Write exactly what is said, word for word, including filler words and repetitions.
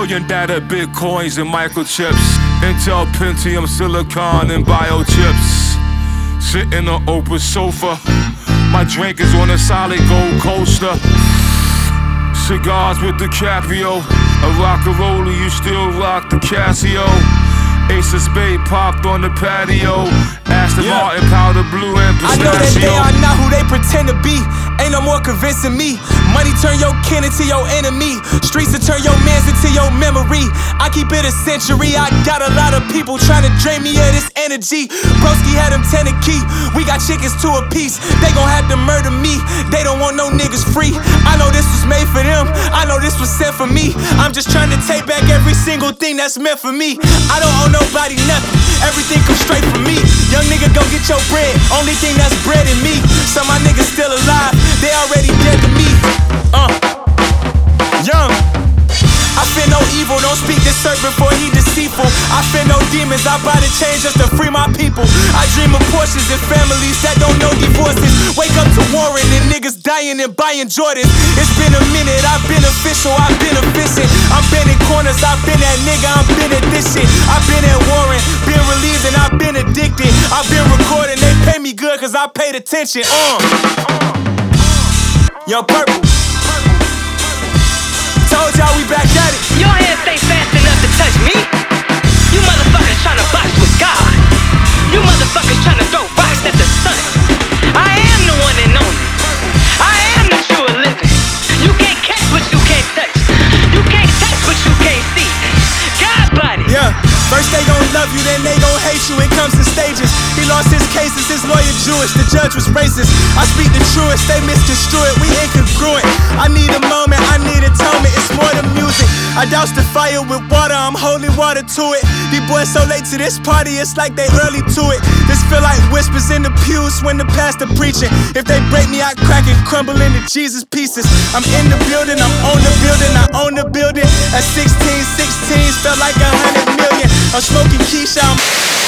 Trillion data, bitcoins and microchips, Intel, Pentium, silicon and biochips. Sitting on Oprah's sofa, my drink is on a solid gold coaster. Cigars with DiCaprio, a rock and roller, you still rock the Casio. Ace of Spade popped on the patio. Aston yeah. Martin, powder blue and pistachio. I know that they are not who they pretend to be. Ain't no more convincing me. Money turn your kin into your enemy. Streets will turn your mans into your memory. I keep it a century. I got a lot of people trying to drain me of this energy. Broski had them ten a key. We got chickens two a piece. They gon' have to murder me. They don't want no niggas free. I know this was made for them. I know this was sent for me. I'm just trying to take back every single thing that's meant for me. I don't owe nobody nothing. Everything comes straight from me. Young nigga, go get your bread. Only thing that's bread in me. Some of my niggas still alive. They already dead to me. Uh, young. I fear no evil, don't speak this serpent for he deceitful. I fear no demons, I buy the chains just to free my people. I dream of Porsches and families that don't know divorces. Wake up to Warren and niggas dying and buying Jordans. It's been a minute, I've been official, I've been efficient. I'm been in corners, I've been that nigga, I'm been at this shit. I've been at Warren, been relieved and I've been addicted. I've been recording, they pay me good cause I paid attention. Uh. Young Purple. Told y'all we back at it. Your hands stay fast enough to touch me. You motherfuckers tryna box with God. You motherfuckers tryna throw rocks at the sun. I am the one and only. I am the true living. You can't catch what you can't touch. You can't touch what you can't see. God body. Yeah. First they gon' love you, then they gon' hate you. It comes in stages. He lost his cases, his lawyer Jewish. The judge was racist. I speak the truest, they misconstrue it. We incongruent. I need a moment, I need atonement. It's more than music. I douse the fire with water, I'm holding water to it. These boys so late to this party, it's like they early to it. This feel like whispers in the pews when the pastor preaching. If they break me, I crack and crumble into Jesus pieces. I'm in the building, I'm on the building, I own the building. At sixteen, sixteen, felt like a hundred million. I'm smoking Keisha, I'm